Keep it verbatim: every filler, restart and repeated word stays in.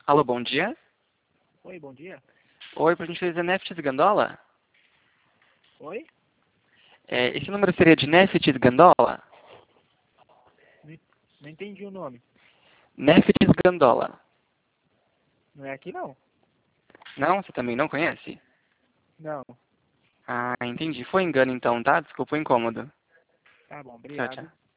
Alô, bom dia. Oi, bom dia. Oi, por gentileza, Neftis Gandola? Oi? É, esse número seria de Neftis Gandola? Não, en- não entendi o nome. Neftis Gandola. Não é aqui não? Não? Você também não conhece? Não. Ah, entendi. Foi engano então, tá? Desculpa o incômodo. Tá bom, Tchau, tchau. obrigado.